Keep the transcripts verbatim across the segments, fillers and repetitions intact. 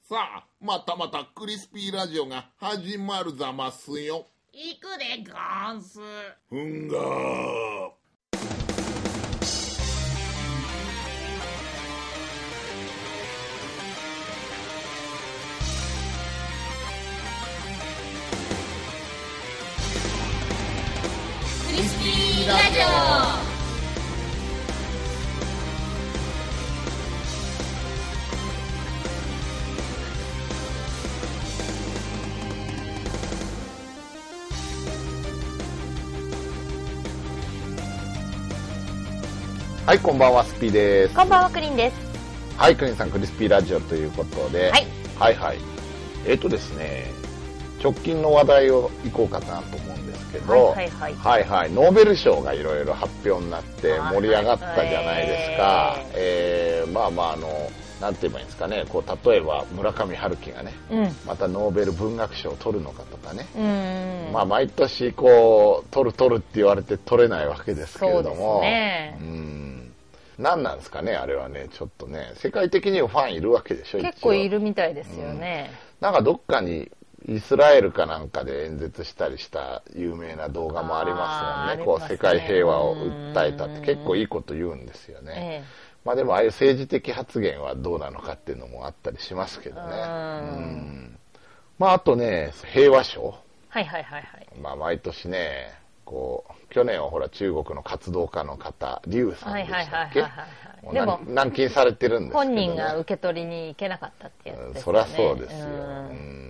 さあ、またまたクリスピーラジオが始まるざますよ。 行くでゴンス。 ふんがー。 クリスピーラジオ。 はい、こんばんは、スピーです。 こんばんは、クリンです。 はい、クリンさん、クリスピーラジオということで、 はい、 はいはい。えっとですね、直近の話題をいこうかなと思うんですけど、 はいはいはい、 はいはい、ノーベル賞がいろいろ発表になって盛り上がったじゃないですか。はいはい、えー、まあまあ、あの、なんて言えばいいんですかね、こう例えば村上春樹がね、うん、またノーベル文学賞を取るのかとかね、うん、まあ毎年こう取る取るって言われて取れないわけですけれども、 ね、 うん、何なんですかねあれはね、ちょっとね、世界的にはファンいるわけでしょ。 結構いるみたいですよね、 うん、なんかどっかにイスラエルかなんかで演説したりした有名な動画もありますもんね。こう世界平和を訴えたって結構いいこと言うんですよね。ええ、まあでもああいう政治的発言はどうなのかっていうのもあったりしますけどね。うん、まああとね、平和賞。 はいはいはいはい。 まあ毎年ね、こう去年はほら中国の活動家の方、劉さんでしたっけ？でも軟禁されてるんですけどね。 本人が受け取りに行けなかったってやつですよね。 そりゃそうですよ。うん、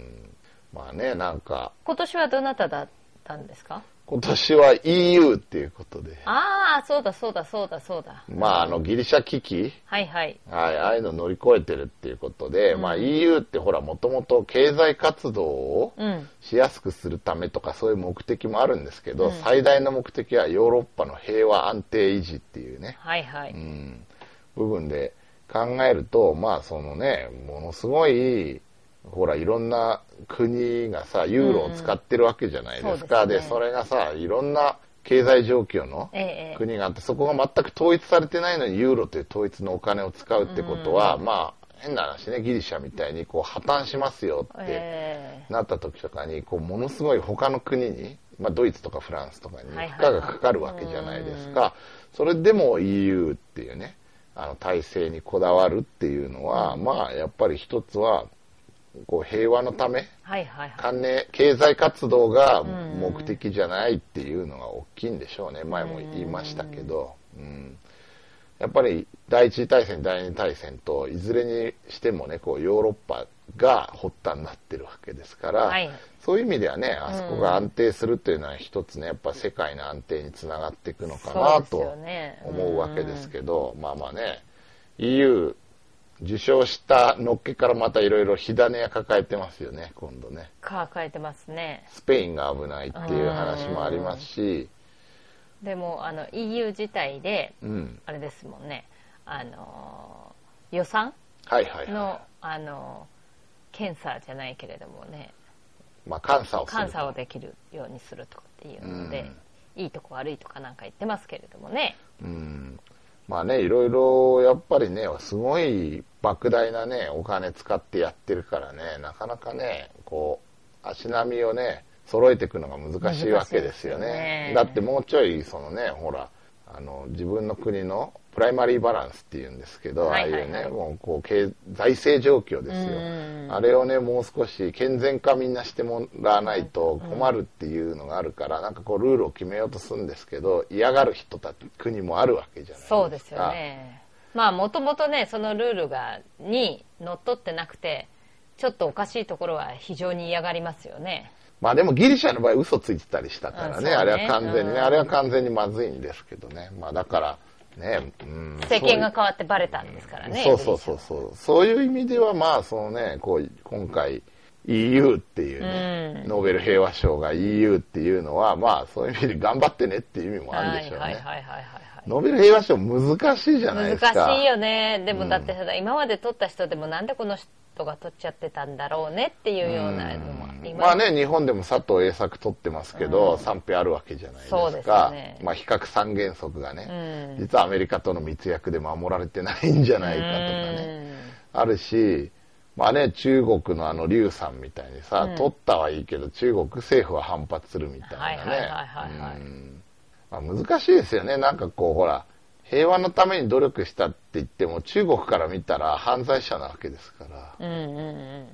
まあね、なんか今年はどなただったんですか？ 今年は イーユー っていうことで。 ああ、そうだそうだそうだそうだ。 まああのギリシャ危機、 はいはい。 はい、ああいうの乗り越えてるっていうことで、うん、まあ イーユー ってほらもともと経済活動をしやすくするためとかそういう目的もあるんですけど、うん、最大の目的はヨーロッパの平和安定維持っていうね。 はいはい。 うん、部分で考えると、まあそのね、ものすごいほらいろんな国がさユーロを使ってるわけじゃないですか。うん、で、ね、それがさいろんな経済状況の国があって、ええ、そこが全く統一されてないのにユーロという統一のお金を使うってことは、うん、まあ変な話ね、ギリシャみたいにこう破綻しますよってなった時とかにこうものすごい他の国に、まあ、ドイツとかフランスとかに負荷がかかるわけじゃないですか。はいはいはい、それでも イーユー っていうねあの体制にこだわるっていうのは、うん、まあやっぱり一つはこう平和のため、 はいはいはい、 関連経済活動が目的じゃないっていうのが大きいんでしょうね。前も言いましたけど、うん、やっぱり第一次大戦第二次大戦といずれにしてもねこうヨーロッパが発端になってるわけですから、はい、そういう意味ではねあそこが安定するっていうのは一つねやっぱ世界の安定につながっていくのかなと思うわけですけど、まあまあね イーユー受賞したのっけからまたいろいろ火種や抱えてますよね今度ね。 抱えてますね。 スペインが危ないっていう話もありますし、 でもあの イーユー 自体で、うん、あれですもんね、あの予算の、 はいはいはい、 あの検査じゃないけれどもね、 まあ、監査をする監査をできるようにするとかっていうので、うん、いいとこ悪いとかなんか言ってますけれどもね。 うん、まあね、いろいろやっぱりねすごい莫大なねお金使ってやってるからね、なかなかねこう足並みをね揃えていくのが難しいわけですよね。ですよね。だってもうちょいそのねほらあの自分の国のプライマリーバランスっていうんですけど、はいはいはい、ああいうねもうこう経財政状況ですよ。あれをねもう少し健全化みんなしてもらわないと困るっていうのがあるから、なんかこうルールを決めようとするんですけど嫌がる人たち国もあるわけじゃないですか。 そうですよね。まあもともとねそのルールがにのっとってなくてちょっとおかしいところは非常に嫌がりますよね。 まあでもギリシャの場合嘘ついてたりしたからね、ね、あれは完全にね、うん、あれは完全にまずいんですけどね。まあだからね、 うん、政権が変わってバレたんですからね。 そうそうそうそう。そういう意味ではまあそのね、こう今回 イーユー っていうね、うん、ノーベル平和賞が イーユー っていうのはまあそういう意味で頑張ってねっていう意味もあるんでしょうね。はいはいはいはいはい。ノーベル平和賞難しいじゃないですか。 難しいよね。でもだってさ、うん、今まで取った人でもなんでこの人が取っちゃってたんだろうねっていうようなのもあります。 まあね、日本でも佐藤栄作取ってますけど、うん、賛否あるわけじゃないですか。そうですね。まあ比較三原則がね、うん、実はアメリカとの密約で守られてないんじゃないかとかね、うん、あるし、 まあね、中国のあの劉さんみたいにさ、うん、取ったはいいけど中国政府は反発するみたいなね。まあ、難しいですよね。なんかこうほら、平和のために努力したって言っても中国から見たら犯罪者なわけですから。うんうんうん。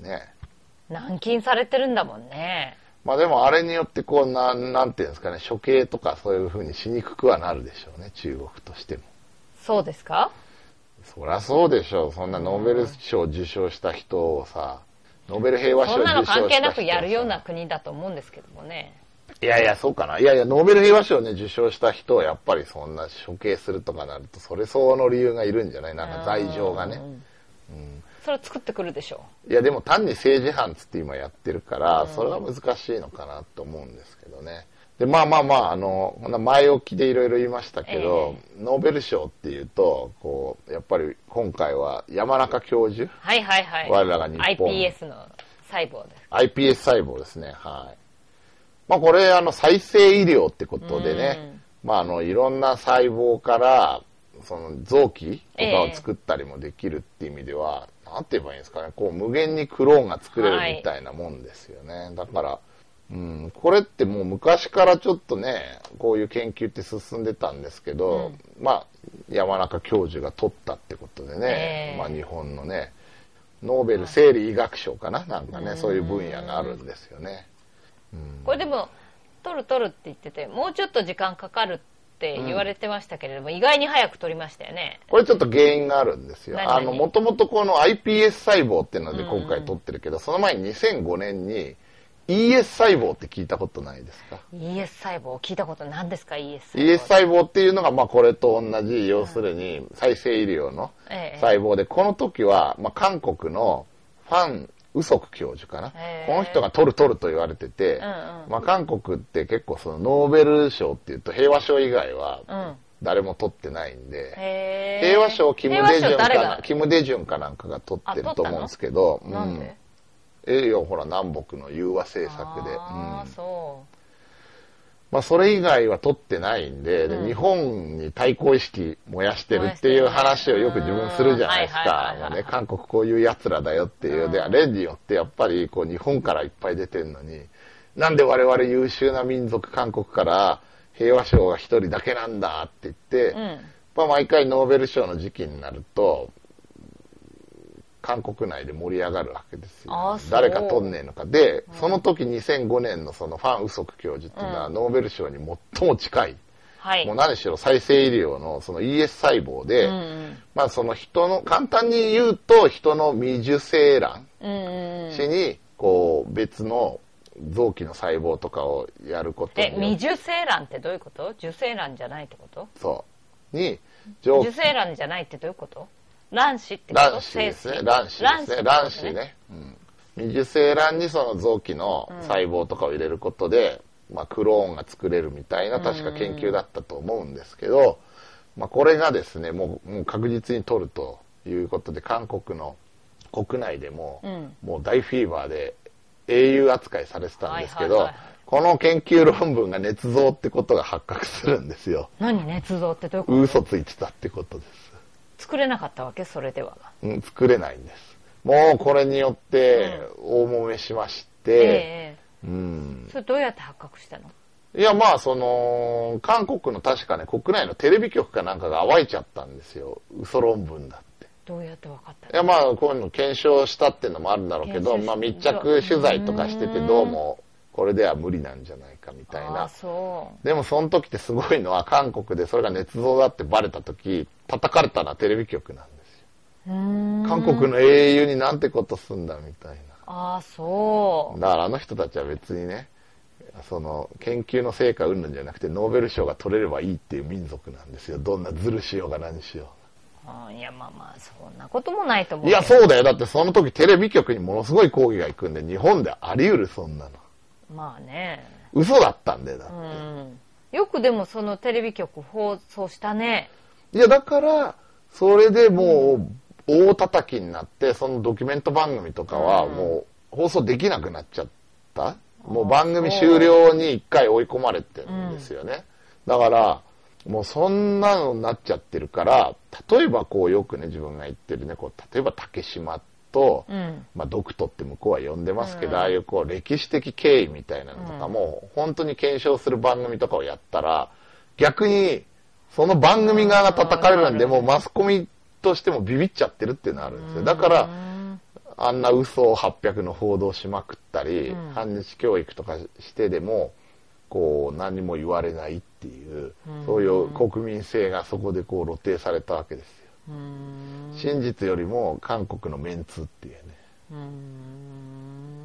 ね。 軟禁されてるんだもんね。 まあでもあれによってこうな、なんていうんですかね、処刑とかそういう風にしにくくはなるでしょうね、中国としても。 そうですか？ そりゃそうでしょう。そんなノーベル賞受賞した人をさ、ノーベル平和賞受賞した人をさ、 そんなの関係なくやるような国だと思うんですけどもね。 いやいや、そうかな。いやいや、ノーベル平和賞ね、受賞した人をやっぱりそんな処刑するとかなると、それ相応の理由がいるんじゃない？なんか罪状がね。うん、 それ作ってくるでしょう。いや、でも単に政治犯つって今やってるから、それは難しいのかなと思うんですけどね。で、まあまあまあ、あの、前置きでいろいろ言いましたけど、えー、ノーベル賞っていうと、こう、やっぱり今回は山中教授。 はいはいはい。 我らが日本。 アイピーエス の細胞です。 アイピーエス 細胞ですね。はい。まあこれ、あの、再生医療ってことでね、まああの、いろんな細胞から、その臓器とかを作ったりもできるっていう意味では、えー、なんて言えばいいんですかね、こう無限にクローンが作れるみたいなもんですよね。はい、だから、うん、これってもう昔からちょっとね、こういう研究って進んでたんですけど、うん、まあ、山中教授が取ったってことでね、えー、まあ日本のね、ノーベル生理医学賞かな、なんかね、そういう分野があるんですよね。 うん、これでも、取る取るって言ってて、もうちょっと時間かかるって言われてましたけれども、うん、意外に早く取りましたよね。 これちょっと原因があるんですよ。あの、もともとこの アイピーエス 細胞っていうので今回取ってるけど、うん、その前ににせんごねんに、イーエス 細胞って聞いたことないですか？ イーエス 細胞聞いたこと何ですか？ イーエス 細胞。 イーエス 細胞っていうのがまあこれと同じ、要するに再生医療の細胞で、この時はまあ韓国のファン・ウソク教授かな、この人が取る取ると言われてて、うんうん、まあ韓国って結構そのノーベル賞っていうと平和賞以外は誰も取ってないんで、うん、平和賞キム・デジュンかな、キム・デジュンかなんかが取ってると思うんですけど、 なんで？ ええよ、ほら、南北の融和政策で。 ああ、うん、そう。 まあ、それ以外は取ってないんで、うん、で日本に対抗意識燃やしてるっていう話をよく自分するじゃないですか。もうね、韓国こういう奴らだよっていう。で、例によってやっぱり、こう、日本からいっぱい出てるのに、なんで我々優秀な民族、韓国から平和賞が一人だけなんだって言って、うん、まあ、毎回ノーベル賞の時期になると、韓国内で盛り上がるわけですよ。誰か取んねえのか。で、うん、その時にせんごねんのそのファン・ウソク教授っていうのは、ノーベル賞に最も近い。はい、もう何しろ再生医療のその イーエス 細胞で、うん、まあその人の、簡単に言うと人の未受精卵死に、こう別の臓器の細胞とかをやることによって。 え、未受精卵ってどういうこと？受精卵じゃないってこと？ そう。に、 受精卵じゃないってどういうこと？卵子ってこと？ 卵子ですね。卵子ですね。卵子ね。うん。未受精卵にその臓器の細胞とかを入れることで、うん、まあクローンが作れるみたいな確か研究だったと思うんですけど、まあこれがですね、もう、もう確実に取るということで、韓国の国内でも、うん、もう大フィーバーで英雄扱いされてたんですけど、この研究論文が捏造ってことが発覚するんですよ。 何捏造ってどういうこと？ 嘘ついてたってことです。 作れなかったわけ？それでは。 うん、作れないんです。もうこれによって大揉めしまして、うんえーうん、 それどうやって発覚したの？ いや、まあ、その、韓国の確かね、国内のテレビ局かなんかが暴いちゃったんですよ。嘘論文だって。 どうやって分かったの？ いや、まあ、こういうの検証したっていうのもあるんだろうけど、まあ、密着取材とかしててどうも、これでは無理なんじゃないかみたいな。 あ、そう。 でもその時ってすごいのは韓国でそれが捏造だってバレた時、叩かれたのはテレビ局なんですよ。うーん、韓国の英雄になんてことすんだみたいな。 ああ、そう。 だからあの人たちは別にね、その研究の成果云々じゃなくてノーベル賞が取れればいいっていう民族なんですよ。どんなズルしようが何しようが。 あ、いや、まあまあ、そんなこともないと思う。 いや、そうだよ。だってその時テレビ局にものすごい抗議が行くんで、日本であり得るそんなの。 まあね。 嘘だったんだよ、だって。うん、 よくでもそのテレビ局放送したね。 いや、だから、それでもう大叩きになって、そのドキュメント番組とかはもう放送できなくなっちゃった。うん、もう番組終了に一回追い込まれてるんですよね。うん、だから、もうそんなのになっちゃってるから、例えばこうよくね、自分が言ってるね、こう例えば竹島っと、 うん、 まあ、ドクトって向こうは呼んでますけど、 うん、 ああいうこう歴史的経緯みたいなのとかも、本当に検証する番組とかをやったら、逆に、その番組側が叩かれるんで、もうマスコミとしてもビビっちゃってるっていうのがあるんですよ。だから、あんな嘘をはっぴゃくの報道しまくったり、うん、反日教育とかしてでも、こう、何も言われないっていう、うん、そういう国民性がそこでこう露呈されたわけですよ。うん、真実よりも韓国のメンツっていうね。うん、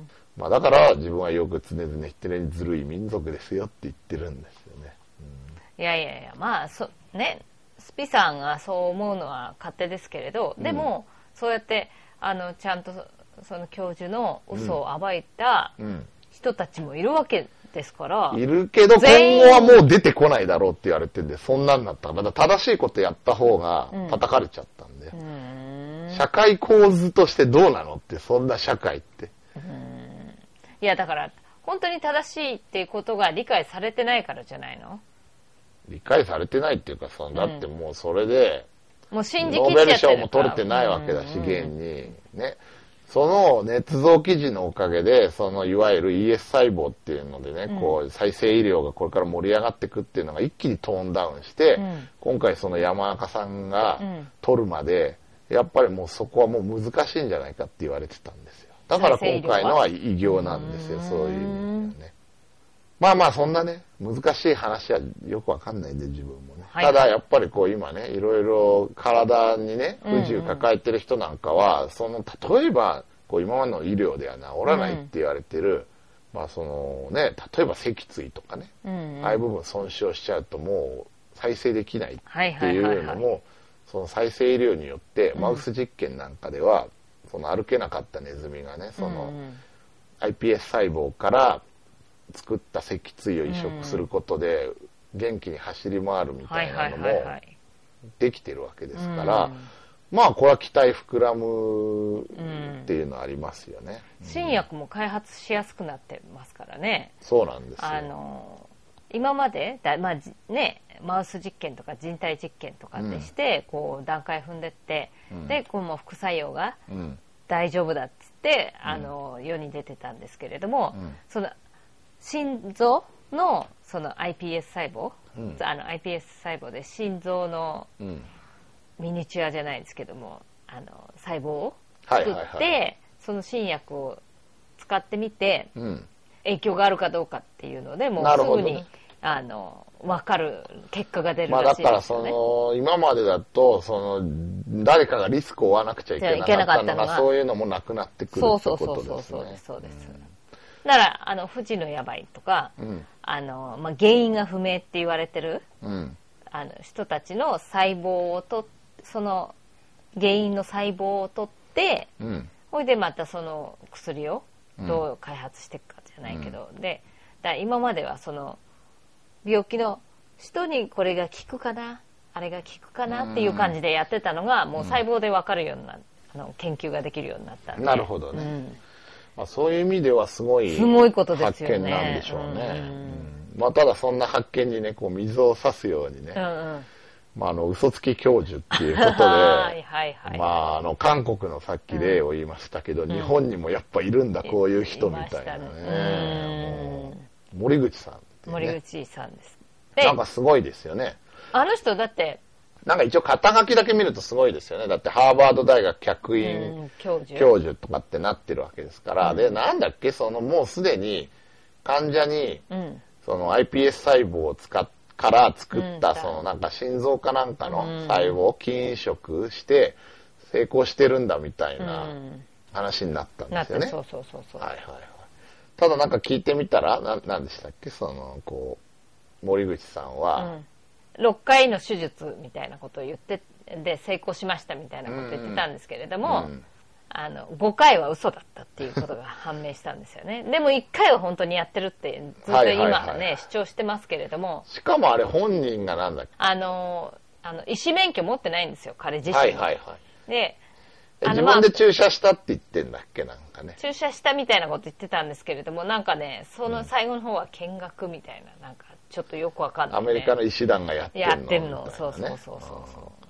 まあだから自分はよく常々言ってるずるい民族ですよって言ってるんですよね。 うん、いやいやいや、まあ、そ、ね、スピさんがそう思うのは勝手ですけれど、でも、うん、そうやって、あのちゃんとその教授の嘘を暴いた人たちもいるわけですから、 うん、いるけど今後はもう出てこないだろうって言われてるんで、そんなんなったらまだ正しいことやった方が叩かれちゃったんで、うん、社会構図としてどうなのって、そんな社会って、うん、 いやだから本当に正しいっていうことが理解されてないからじゃないの？ 理解されてないっていうか、そのだってもうそれで、 もう信じきっノーベル賞も取れてないわけだし、現に。ね。その捏造記事のおかげで、そのいわゆる イーエス 細胞っていうのでね、うん、こう再生医療がこれから盛り上がっていくっていうのが一気にトーンダウンして、うん、今回その山中さんが取るまで、やっぱりもうそこはもう難しいんじゃないかって言われてたんですよ。だから今回のは偉業なんですよ、そういう意味ではね。まあまあそんなね、難しい話はよくわかんないんで自分もね。はい、ただやっぱりこう今ね、いろいろ体にね、不自由抱えてる人なんかは、うんうん、その、例えば、こう今までの医療では治らないって言われてる、うん、まあそのね、例えば脊椎とかね、うんうん、ああいう部分損傷しちゃうともう再生できないっていうのも、その再生医療によって、マウス実験なんかでは、その歩けなかったネズミがね、その アイピーエス 細胞から、作った脊椎を移植することで元気に走り回るみたいなのもできてるわけですから、まあこれは期待膨らむっていうのはありますよね。 新薬も開発しやすくなってますからね。 そうなんですよ。 あの今までだ、まあね、マウス実験とか人体実験とかでして、うん、こう段階踏んでって、うん、でこの副作用が大丈夫だっつって、うん、あの世に出てたんですけれども、うん、その心臓のその アイピーエス 細胞、うん、あの アイピーエス 細胞で心臓のミニチュアじゃないですけども、あの細胞を作って、はいはいはい、その新薬を使ってみて、うん、影響があるかどうかっていうのでもうすぐに、ね、あの分かる結果が出るらしいですよね。 まあ、だからその今までだとその誰かがリスクを負わなくちゃいけなかったのがそういうのもなくなってくるってことですね。そうそうそうそうですそうです。うんだからあの不治の病とか、うん、あのまあ、原因が不明って言われてる、うん、あの人たちの細胞をとその原因の細胞を取って、うん、ほいでまたその薬をどう開発していくかじゃないけど、うん、でだ今まではその病気の人にこれが効くかなあれが効くかなっていう感じでやってたのが、うん、もう細胞で分かるようになあの研究ができるようになったんで。 なるほどね。うんまあ、そういう意味ではすごい発見なんでしょうね。うんまあ、ただそんな発見にね、こう水を差すようにね、うんうんまあ、あの嘘つき教授っていうことで、はいはいはい、まあ、あの韓国のさっき例を言いましたけど、うん、日本にもやっぱいるんだ、こういう人みたいなね。ねもう森口さんってね。 森口さんです。 なんかすごいですよね。 あの人だって、 なんか一応肩書きだけ見るとすごいですよね。だってハーバード大学客員、うん、教授、教授とかってなってるわけですから。うん、で、なんだっけ、そのもうすでに患者に、うん、その アイピーエス 細胞を使っから作った、そのなんか心臓かなんかの細胞を筋移植して成功してるんだみたいな話になったんですよね。 そうそうそうそう。 はいはいはい。ただなんか聞いてみたら、な、なんでしたっけ、その、こう、森口さんは、うんろっかいの手術みたいなことを言ってで成功しましたみたいなことを言ってたんですけれども、うんうん、あのごかいは嘘だったっていうことが判明したんですよね。でもいっかいは本当にやってるってずっと今はね、はいはいはい、主張してますけれども、 しかもあれ本人がなんだっけ、 あのあの医師免許持ってないんですよ彼自身。 はいはいはい。 で自分で注射したって言ってんだっけ、なんかね。 注射したみたいなこと言ってたんですけれども、なんかねその最後の方は見学みたいな、なんかちょっとよくわかんない、ね、 アメリカの医師団がやってんのやってんの、そうそうそうそうそう。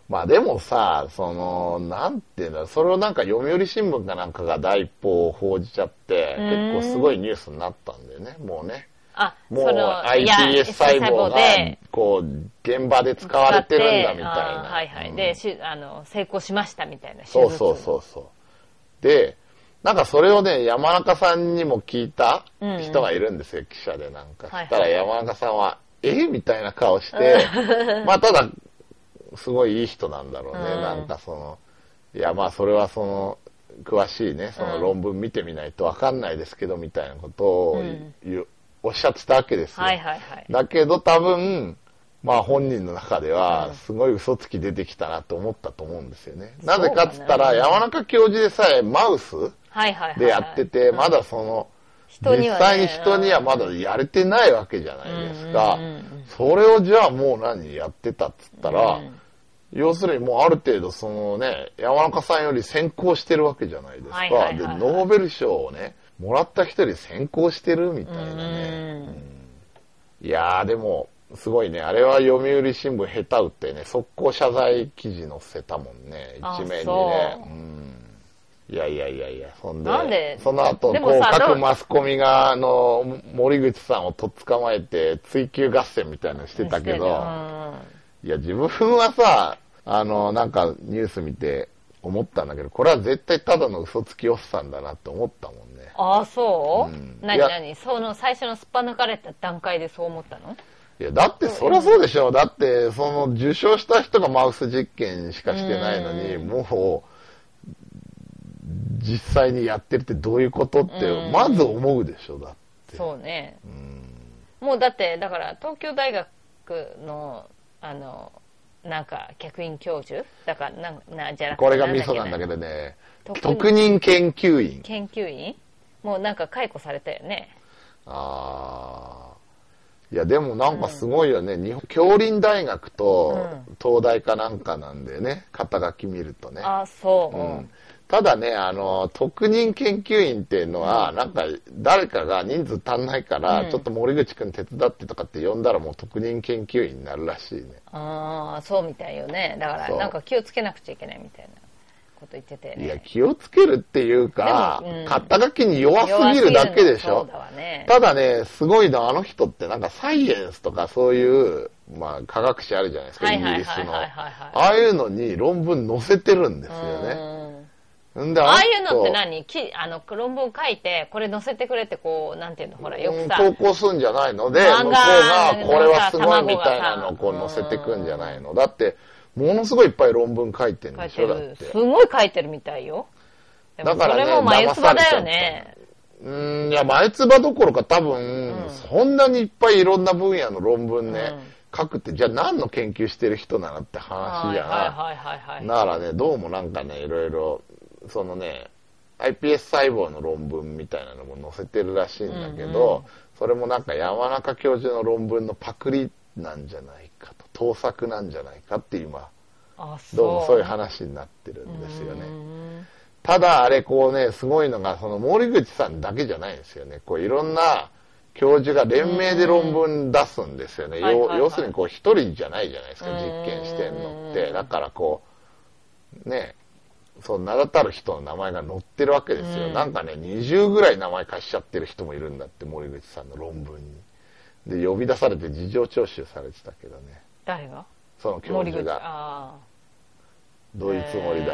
まあでもさ、その、なんていうんだ、それをなんか読売新聞かなんかが第一報を報じちゃって、結構すごいニュースになったんだよね、もうね。 あ、 もう アイピーエス 細胞が、こう、現場で使われてるんだみたいな。 はいはい。うん、で、しあの、成功しましたみたいな。 そうそうそうそう。で、なんかそれをね、山中さんにも聞いた人がいるんですよ、うんうん、記者でなんか。そしたら山中さんは、えみたいな顔して、まあただ、すごいいい人なんだろうね。うん、なんかその、いやまあそれはその、詳しいね、その論文見てみないとわかんないですけど、みたいなことを言う、うんおっしゃってたわけですよ。 はいはいはい。 だけど多分、まあ本人の中では、すごい嘘つき出てきたなと思ったと思うんですよね。うん、なぜかっつったら、山中教授でさえマウスでやってて、まだその、実際に人にはまだやれてないわけじゃないですか。それをじゃあもう何やってたっつったら、うん、要するにもうある程度そのね、山中さんより先行してるわけじゃないですか。で、ノーベル賞をね、もらった人より先行してるみたいなね。うん、いやーでも、すごいね。あれは読売新聞下手打ってね、速攻謝罪記事載せたもんね。一面にね。うん、いやいやいやいや、そんで、なんでその後、こう各マスコミが、あの、森口さんをとっ捕まえて追及合戦みたいなのしてたけど、いや自分はさ、あの、なんかニュース見て思ったんだけど、これは絶対ただの嘘つきおっさんだなって思ったもんね。 ああ、そう、うん、何何その最初のすっぱ抜かれた段階でそう思ったの？ いや、だってそりゃそうでしょ。だって、その受賞した人がマウス実験しかしてないのに、もう、実際にやってるってどういうことって、まず思うでしょ、だって。 そうね。うん、もうだって、だから東京大学の、あの、なんか、客員教授だから、な、な、じゃなくて。 これがミソなんだけどね、特任研究員。 研究員もうなんか解雇されたよね。 ああ。いや、でもなんかすごいよね。うん、日本、杏林大学と東大かなんかなんでね、肩書き見るとね。 ああ、そう。 うん。ただね、あの、特任研究員っていうのは、うん、なんか誰かが人数足んないから、うん、ちょっと森口くん手伝ってとかって呼んだらもう特任研究員になるらしいね。 ああ、そうみたいよね。だからなんか気をつけなくちゃいけないみたいな。こと言ってて、ね、 いや、気をつけるっていうか、うん、肩書きに弱すぎるだけでしょ。だね、ただね、すごいの、あの人ってなんかサイエンスとかそういう、まあ科学誌あるじゃないですか、イギリスの。ああいうのに論文載せてるんですよね。んで、ああいうのって何きあの論文書いて、これ載せてくれってこう、なんていうの、ほら、よくさ。 投稿するんじゃないので、向こうがこれはすごいみたいなのをこう載せてくんじゃないの。だって、ものすごいいっぱい論文書いてるんでしょ、だって。 すごい書いてるみたいよ。だからね、それも眉唾だよね。 うーん、いや、眉唾どころか多分、うん、そんなにいっぱいいろんな分野の論文ね、うん、書くって、じゃあ何の研究してる人なのって話じゃない。だからね、どうもなんかね、いろいろ、そのね、アイピーエス 細胞の論文みたいなのも載せてるらしいんだけど、うんうん、それもなんか山中教授の論文のパクリなんじゃないかと。盗作なんじゃないかって今、どうもそういう話になってるんですよね。ただあれこうね、すごいのが、その森口さんだけじゃないんですよね。こういろんな教授が連名で論文出すんですよね。要するにこう一人じゃないじゃないですか、実験してんのって。だからこう、ね、そう名だたる人の名前が載ってるわけですよ。なんかね、にじゅうぐらい名前貸しちゃってる人もいるんだって、森口さんの論文に。で、呼び出されて事情聴取されてたけどね。 誰が？ その教授が。どういうつもりだって。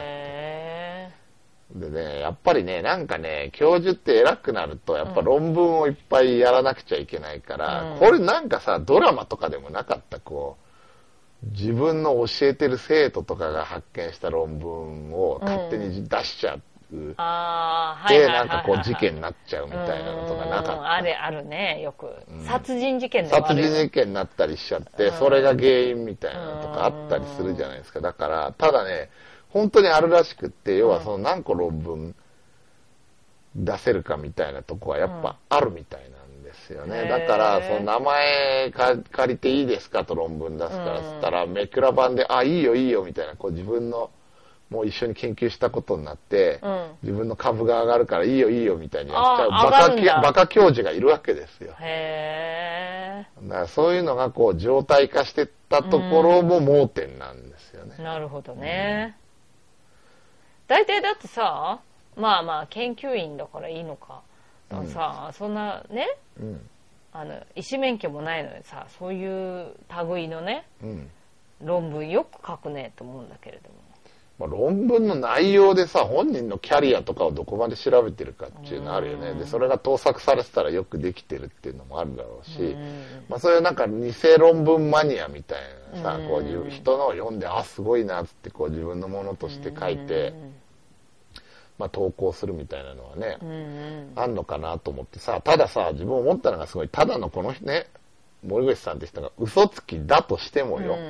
でね、やっぱりね、なんかね、教授って偉くなると、やっぱ論文をいっぱいやらなくちゃいけないから、うん、これなんかさ、ドラマとかでもなかった、こう、自分の教えてる生徒とかが発見した論文を勝手に出しちゃう。うん、あで、なんかこう事件になっちゃうみたいなのとかなかった。 あれあるね、よく。うん、殺人事件でもある。 殺人事件になったりしちゃって、それが原因みたいなのとかあったりするじゃないですか。だから、ただね、本当にあるらしくって、要はその何個論文出せるかみたいなとこはやっぱあるみたいなんですよね。うん、だから、その名前借りていいですかと論文出すからっつったら、めくら版で、あ、いいよいいよみたいな、こう自分の、もう一緒に研究したことになって、うん、自分の株が上がるからいいよいいよみたいにやっちゃうバカ、バカ教授がいるわけですよ。へー。だからそういうのがこう状態化してったところも盲点なんですよね。 なるほどね。大体だってさ、まあまあ研究員だからいいのか。だからさ、うん、そんなね、うん、あの医師免許もないのにさ、そういう類のね、うん、論文よく書くねと思うんだけれども。 まあ、論文の内容でさ、本人のキャリアとかをどこまで調べてるかっていうのあるよね。で、それが盗作されてたらよくできてるっていうのもあるだろうし、まあそういうなんか偽論文マニアみたいなさ、こういう人のを読んで、あ、すごいなってこう自分のものとして書いて、まあ投稿するみたいなのはね、あんのかなと思ってさ、たださ、自分思ったのがすごい、ただのこのね、森口さんって人が嘘つきだとしてもよ、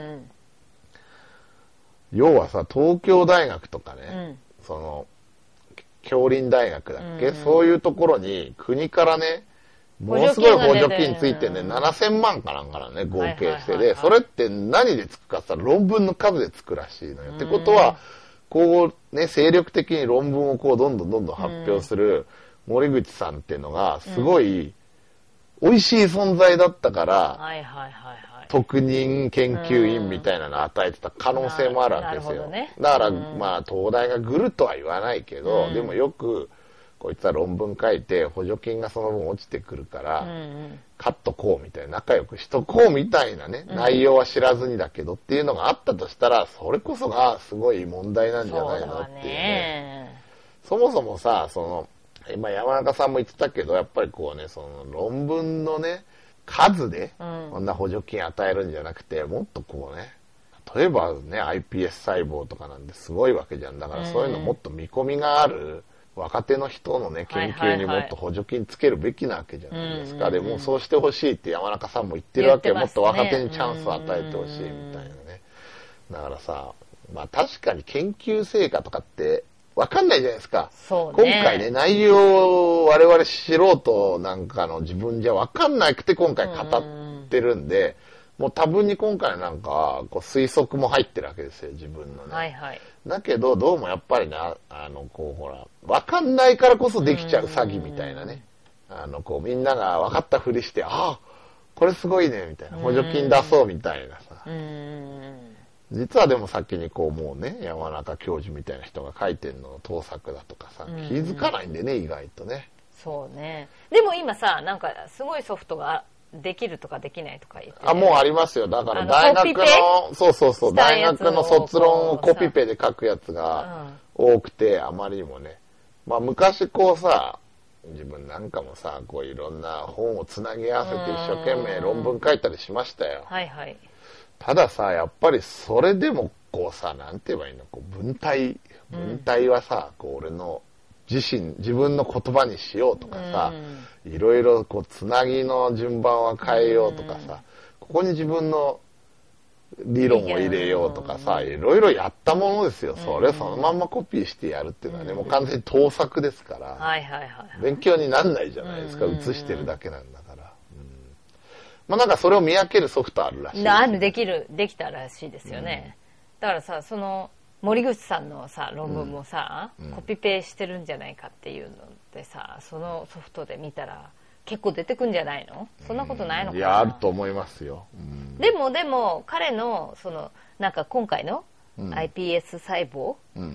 要はさ、東京大学とかね、うん、その、杏林大学だっけ、うん、そういうところに国からね、ものすごい補助金ついてね、ななせんまんかなんかなね、合計して。で、それって何でつくかって言ったら論文の数でつくらしいのよ。ってことは、こうね、精力的に論文をこう、どんどんどんどん発表する森口さんっていうのが、すごい、美味しい存在だったから、はいはいはい。特任研究員みたいなのを与えてた可能性もあるわけですよ。ね、だから、うん、まあ、東大がぐるとは言わないけど、うん、でもよく、こいつは論文書いて、補助金がその分落ちてくるから、うんうん、カットこうみたいな、仲良くしとこうみたいなね、うん、内容は知らずにだけどっていうのがあったとしたら、それこそがすごい問題なんじゃないのっていうね。そもそもさ、その、今山中さんも言ってたけど、やっぱりこうね、その論文のね、数でこんな補助金与えるんじゃなくて、もっとこうね、例えばね アイピーエス 細胞とかなんですごいわけじゃん。だからそういうのもっと見込みがある若手の人のね研究にもっと補助金つけるべきなわけじゃないですか。でもそうしてほしいって山中さんも言ってるわけ。もっと若手にチャンスを与えてほしいみたいなね。だからさ、まあ確かに研究成果とかってわかんないじゃないですか。そうね、今回ね、内容を我々素人なんかの自分じゃわかんなくて今回語ってるんで、もう多分に今回なんかこう推測も入ってるわけですよ、自分のね。はいはい。だけど、どうもやっぱりね、あの、こうほら、わかんないからこそできちゃう詐欺みたいなね。あの、こうみんなが分かったふりして、ああ、これすごいね、みたいな。補助金出そうみたいなさ。実はでも先にこうもうね、山中教授みたいな人が書いてるのの盗作だとかさ、気づかないんでね、意外とね。 そうね。でも今さ、なんかすごいソフトができるとかできないとか言って、ね。 あ、もうありますよ。だから大学の、そうそうそう、大学の卒論をコピペで書くやつが多くて、あまりにもね。まあ昔こうさ、自分なんかもさ、こういろんな本をつなぎ合わせて一生懸命論文書いたりしましたよ。はいはい。たださ、やっぱりそれでもこうさ、なんて言えばいいの、こう文体、文体はさ、こう俺の自身、自分の言葉にしようとかさ、いろいろこうつなぎの順番は変えようとかさ、ここに自分の理論を入れようとかさ、いろいろやったものですよ。それをそのまんまコピーしてやるっていうのはね、もう完全に盗作ですから、勉強になんないじゃないですか、写してるだけなんだから。まあなんかそれを見分けるソフトあるらしい。 ある、できる、できたらしいですよね。うん、だからさ、その、森口さんのさ、論文もさ、うん、コピペしてるんじゃないかっていうのでさ、そのソフトで見たら結構出てくんじゃないの？そんなことないのかな？ いや、あると思いますよ。 うん、でもでも、彼の、その、なんか今回の アイピーエス 細胞って、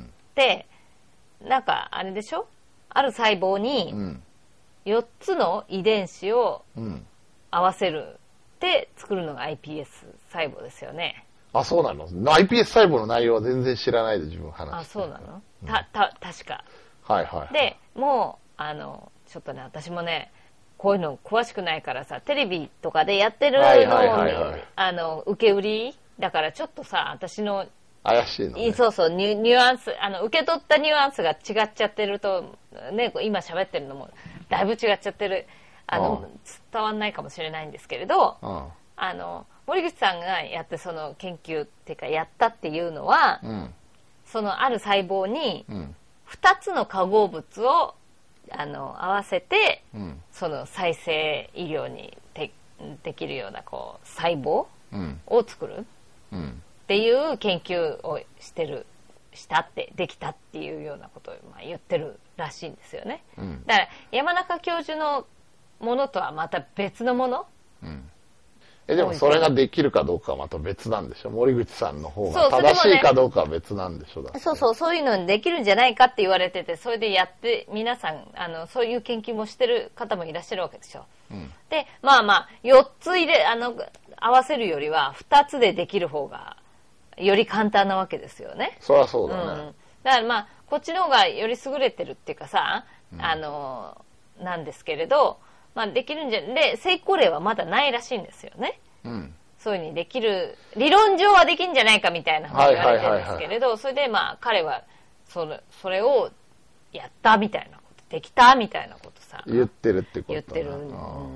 なんかあれでしょ？ある細胞によっつの遺伝子を合わせる。で作るのが アイピーエス 細胞ですよね。 あ、そうなの？ アイピーエス 細胞の内容は全然知らないで自分話して。 あ、そうなの？うん、た、た、確か。 はいはい、はい。 で、もう、あの、ちょっとね、私もね、こういうの詳しくないからさ、テレビとかでやってるのを、はいはいはいはい、あの、受け売りだからちょっとさ、私の、 怪しいのね。 そうそう、ニュ、ニュアンス、あの、受け取ったニュアンスが違っちゃってると、ね、今喋ってるのも、だいぶ違っちゃってる。あの、伝わんないかもしれないんですけれど、あの、森口さんがやってその研究っていうかやったっていうのは、うん、そのある細胞にふたつの化合物をあの合わせて、うん、その再生医療にてできるようなこう細胞を作るっていう研究をしてる、したって、できたっていうようなことをまあ言ってるらしいんですよね。うん、だから山中教授のものとはまた別のもの、 うん、 え、でもそれができるかどうかはまた別なんでしょ。森口さんの方そうが正しいかどうかは別なんでしょ。だってそうそう、そういうのにできるんじゃないかって言われてて、それでやって、皆さん、あの、そういう研究もしてる方もいらっしゃるわけでしょ。うん、で、まあまあ、よっつ入れ、あの、合わせるよりは、ふたつでできる方が、より簡単なわけですよね。 そりゃそうだね。うん、 だからまあ、こっちの方がより優れてるっていうかさ、うん、あの、なんですけれど、まあ、できるんじゃ、で、成功例はまだないらしいんですよね。うん。そういうふうにできる、理論上はできるんじゃないかみたいなふうに言われてるんですけれど、それでまあ、彼は、それ、それをやったみたいなこと、できたみたいなことさ。 言ってるってこと言ってる。うん、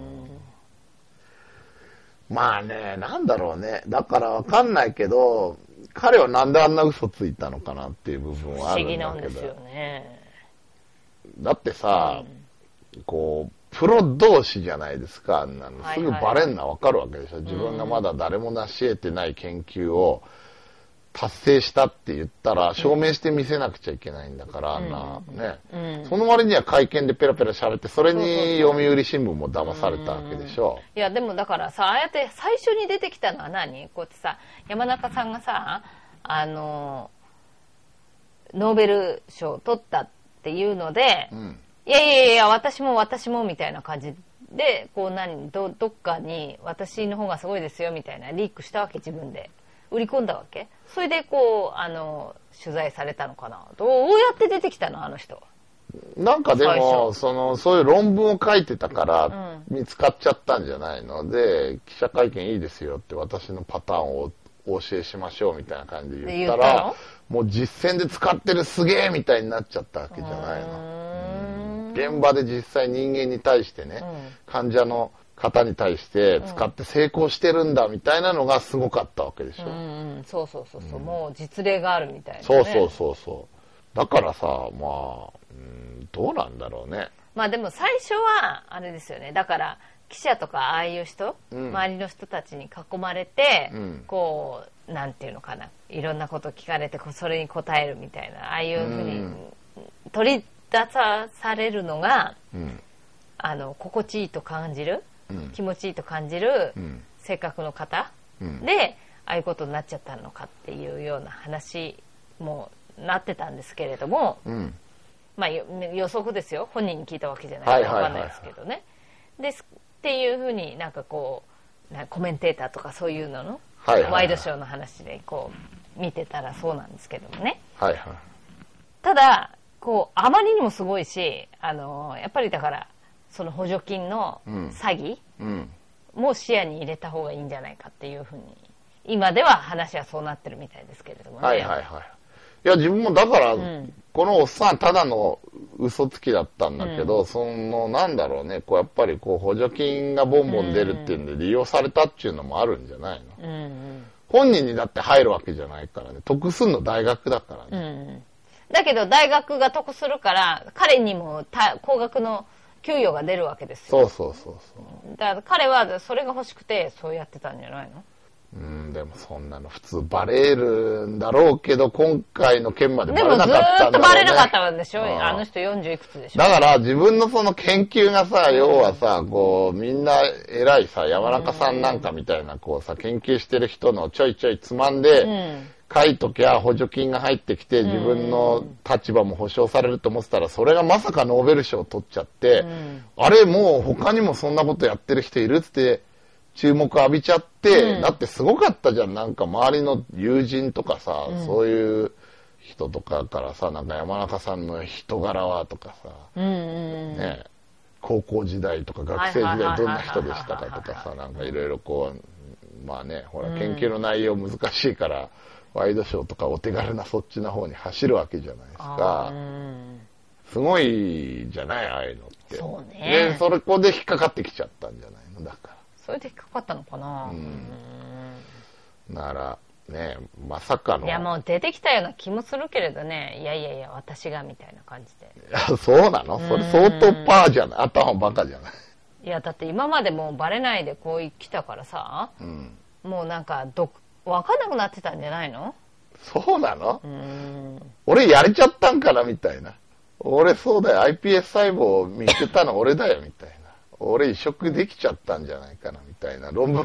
まあね、なんだろうね。だからわかんないけど、彼はなんであんな嘘ついたのかなっていう部分はあるんだけど。不思議なんですよね。だってさ、うん、こう、プロ同士じゃないですか。あんなのすぐバレんのはわかるわけでしょ。自分がまだ誰も成し得てない研究を達成したって言ったら、証明して見せなくちゃいけないんだから、あんな、ね、うん。その割には会見でペラペラ喋って、それに読売新聞も騙されたわけでしょ。 いや、でもだからさ、ああやって最初に出てきたのは何？こうやってさ、山中さんがさ、あの、ノーベル賞を取ったっていうので、うんいやいやいや、私も私もみたいな感じで、こう何、ど、どっかに私の方がすごいですよみたいなリークしたわけ、自分で。売り込んだわけ。それでこう、あの、取材されたのかな。どうやって出てきたのあの人。 なんかでも、その、そういう論文を書いてたから、見つかっちゃったんじゃないの、うん、で、記者会見いいですよって私のパターンをお教えしましょうみたいな感じで言ったら、ったもう実践で使ってるすげえみたいになっちゃったわけじゃないの。現場で実際人間に対してね、うん、患者の方に対して使って成功してるんだみたいなのがすごかったわけでしょ。うんうん、そうそうそうそう、うん、もう実例があるみたいな、ね。 そうそうそうそう。だからさ、まあ、うん、どうなんだろうね。 まあでも最初はあれですよね。だから記者とかああいう人、うん、周りの人たちに囲まれて、うん、こうなんていうのかな、いろんなこと聞かれてそれに答えるみたいな、ああいうふうに、うん、取り出されるのが、うん、あの心地いいと感じる、うん、気持ちいいと感じる、うん、性格の方、うん、でああいうことになっちゃったのかっていうような話もなってたんですけれども、うん、まあ予測ですよ、本人に聞いたわけじゃないかわかんないですけどね。ですっていうふうになんかこうなコメンテーターとかそういうのの、はいはいはい、ワイドショーの話でこう見てたらそうなんですけどもね。はいはい、ただこうあまりにもすごいし、あのやっぱりだからその補助金の詐欺も視野に入れた方がいいんじゃないかっていうふうに今では話はそうなってるみたいですけれどもね。はいはいはい。 いや自分もだから、うん、このおっさんただの嘘つきだったんだけど、うん、そのなんだろうね、こうやっぱりこう補助金がボンボン出るっていうんで利用されたっていうのもあるんじゃないの、うんうん、本人にだって入るわけじゃないからね、得すんの大学だからね、うんだけど大学が得するから彼にも高額の給与が出るわけですよ。 そうそうそうそう。 だから彼はそれが欲しくてそうやってたんじゃないの？ うん、でもそんなの普通バレるんだろうけど今回の件までバレなかったんだろうね。 でもずーっとバレなかったんでしょ、あの人よんじゅういくつでしょ。 だから自分のその研究がさ、要はさ、こうみんな偉いさ、山中さんなんかみたいなこうさ、研究してる人のちょいちょいつまんで、うん書いときゃ補助金が入ってきて自分の立場も保障されると思ってたらそれがまさかノーベル賞を取っちゃって、うん、あれもう他にもそんなことやってる人いるっつって注目浴びちゃって、うん、だってすごかったじゃん、なんか周りの友人とかさ、うん、そういう人とかからさ、なんか山中さんの人柄はとかさ、うんうんうんね、高校時代とか学生時代どんな人でしたかとかさ、なんかいろいろこうまあね、ほら研究の内容難しいから、うんワイドショーとかお手軽なそっちの方に走るわけじゃないですか。すごいじゃないああいうのって。そうね。で、それこで引っかかってきちゃったんじゃないのだから。 それで引っかかったのかな。 うん。ならね、まさかの。 いやもう出てきたような気もするけれどね。いやいやいや私がみたいな感じで。 いやそうなの？それ相当パーじゃない。頭バカじゃない。 いやだって今までもうバレないでこう来たからさ。うん、もうなんかど分かんなくなってたんじゃないの？ そうなの？うーん俺やれちゃったんかなみたいな。俺そうだよ。iPS 細胞を見つけたの俺だよみたいな。俺移植できちゃったんじゃないかなみたいな論文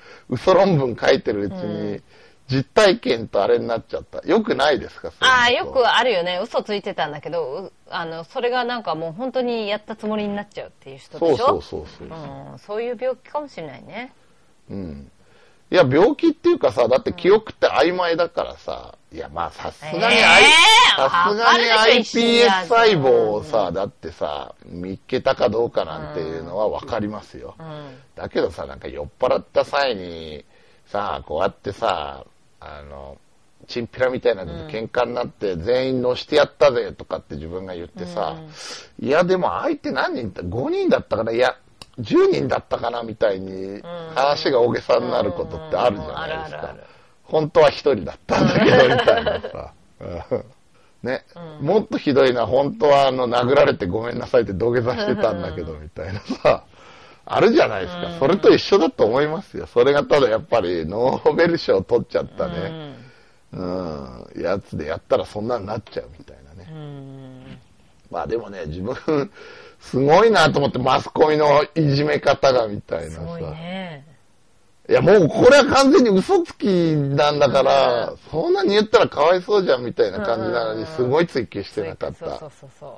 嘘論文書いてるうちに、実体験とあれになっちゃった。よくないですか？ ああ、よくあるよね。嘘ついてたんだけど、あの、それがなんかもう本当にやったつもりになっちゃうっていう人でしょ？ そうそうそうそう、 うん。そういう病気かもしれないね。 うん。いや、病気っていうかさ、だって記憶って曖昧だからさ、いや、まあさすがに、さすがに アイピーエス 細胞をさ、だってさ、見っけたかどうかなんていうのはわかりますよ。うん、だけどさ、なんか酔っ払った際に、さ、こうやってさ、あの、チンピラみたいなのと喧嘩になって、全員乗してやったぜとかって自分が言ってさ、うん、いや、でも相手何人だ、ごにんだったから、いや、じゅうにんだったかなみたいに話が大げさになることってあるじゃないですか。本当は一人だったんだけどみたいなさ。ね、うん、もっとひどいのは本当はあの殴られてごめんなさいって土下座してたんだけどみたいなさ。あるじゃないですか。それと一緒だと思いますよ。それがただやっぱりノーベル賞取っちゃったね。うん、うん、やつでやったらそんなになっちゃうみたいなね。うん、まあでもね、自分、すごいなと思って、マスコミのいじめ方がみたいなさ。すごいね。いやもうこれは完全に嘘つきなんだから、うん、そんなに言ったらかわいそうじゃんみたいな感じなのに、すごい追求してなかった。そうそうそうそう。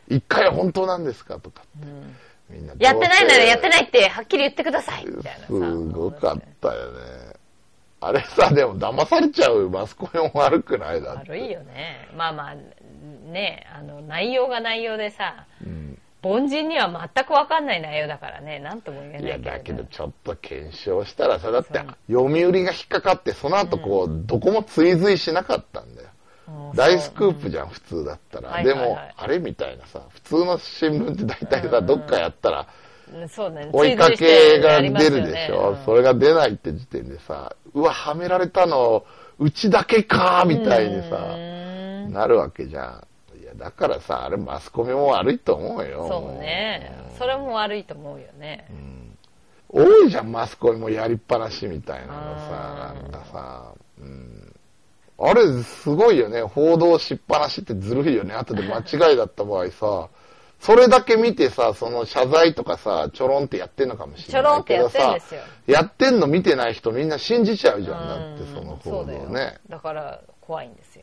一回は本当なんですかとかって。うんみんなやってないならやってないってはっきり言ってくださいみたいなさ。 すごかったよね。あれさ、でも騙されちゃうマスコミも悪くないだって。 悪いよね。まあまあ、ね、あの、内容が内容でさ、うん、凡人には全く分かんない内容だからね、なんとも言えないけど。 いや、だけどちょっと検証したらさ、だって読売が引っかかって、その後こう、うん、どこも追随しなかったんだよ。大スクープじゃん、うん、普通だったら、はいはいはい、でもあれみたいなさ普通の新聞って大体さ、うん、どっかやったら、そうね、追いかけが出るでしょ、ねうん、それが出ないって時点でさうわはめられたのうちだけかみたいにさなるわけじゃん。いやだからさあれマスコミも悪いと思うよ。 そうね、うん、それも悪いと思うよね、 うん、多いじゃんマスコミもやりっぱなしみたいなのさなんかさ、うんあれ、すごいよね。報道しっぱなしってずるいよね。後で間違いだった場合さ、それだけ見てさ、その謝罪とかさ、ちょろんってやってんのかもしれないけどさ、ちょろんってやってんですよ。やってんの見てない人みんな信じちゃうじゃん。だってその報道ね。 だ, だから怖いんですよ。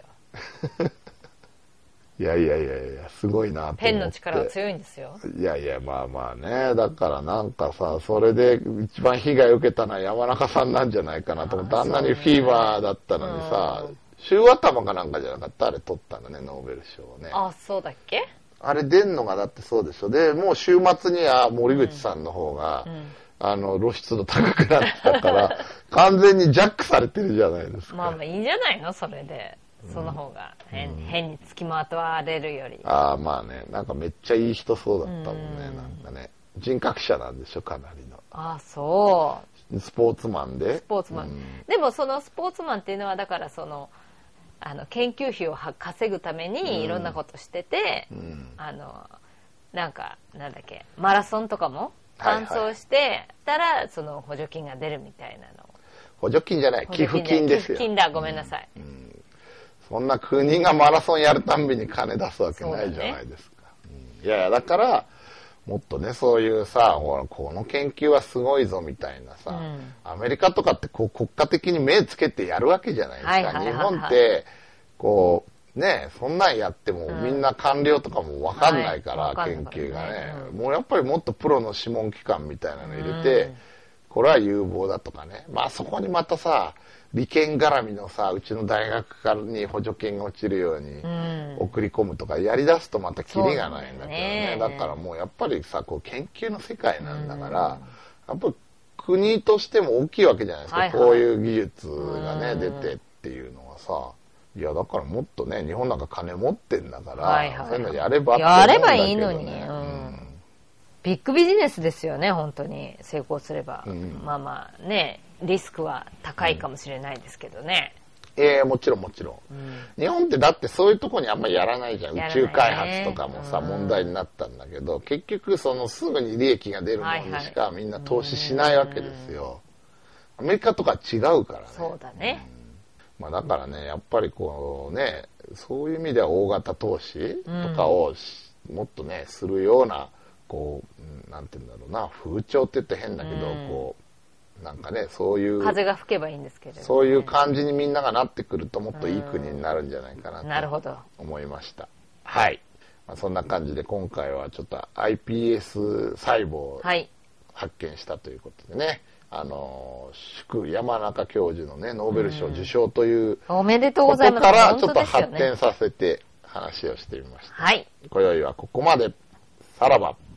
いやいやいやいや、すごいなと思って。 ペンの力は強いんですよ。 いやいや、まあまあね。だからなんかさ、それで一番被害を受けたのは山中さんなんじゃないかなと思って、あんなにフィーバーだったのにさ、週頭かなんかじゃなかったあれ取ったのね、ノーベル賞をね。 あ、そうだっけ？ あれ出んのがだってそうでしょ。で、もう週末には森口さんの方が、うんうん、あの、露出度高くなってたから、完全にジャックされてるじゃないですか。 まあまあいいんじゃないのそれで。その方が変、うん、変につきまとわれるより。 ああ、まあね。なんかめっちゃいい人そうだったもんね。うん、なんかね。人格者なんでしょ、かなりの。 ああ、そう。 スポーツマンで。 スポーツマン。うん、でもそのスポーツマンっていうのは、だからその、あの研究費を稼ぐためにいろんなことしてて、うん、あのなんかなんだっけマラソンとかも完走してたら、はいはい、その補助金が出るみたいなの。 補助金じゃない寄付金ですよ。 寄付金だ、ごめんなさい、うんうん、 そんな国がマラソンやるたんびに金出すわけないじゃないですか、ねうん、いやいやだからもっとねそういうさほらこの研究はすごいぞみたいなさ、うん、アメリカとかってこう国家的に目つけてやるわけじゃないですか、はいはいはいはい、日本ってこうねそんなんやってもみんな官僚とかも分かんないから、うん、研究がね、うん、もうやっぱりもっとプロの諮問機関みたいなの入れて、うん、これは有望だとかねまあそこにまたさ利権絡みのさうちの大学からに補助金が落ちるように送り込むとかやりだすとまたキリがないんだけどね、だからもうやっぱりさこう研究の世界なんだから、やっぱり国としても大きいわけじゃないですか、はいはい、こういう技術がね出てっていうのはさいやだからもっとね日本なんか金持ってんだから、はいはい、そういうのやればって思うんだけど、ね、やればいいのに、うん、 ビッグビジネスですよね本当に成功すれば、うん、まあまあねリスクは高いかもしれないですけどね、 うん、ええもちろんもちろん、うん、日本ってだってそういうとこにあんまりやらないじゃん、ね、宇宙開発とかもさ、うん、問題になったんだけど結局そのすぐに利益が出るものにしかみんな投資しないわけですよ、アメリカとか違うからね。 そうだね、 うん、まあ、だからねやっぱりこうねそういう意味では大型投資とかを、うん、もっとねするようなこうなんていうんだろうな風潮って言って変だけど、うん、こうなんかね、そういう、 風が吹けばいいんですけれど、ね、 そういう感じにみんながなってくるともっといい国になるんじゃないかなと思いました。はい。まあ、そんな感じで今回はちょっと アイピーエス 細胞を発見したということでね、はい、あの祝山中教授のねノーベル賞受賞というおめでとうございます。 ことからちょっと発展させて話をしてみました。 はい。 今宵はここまで。さらば。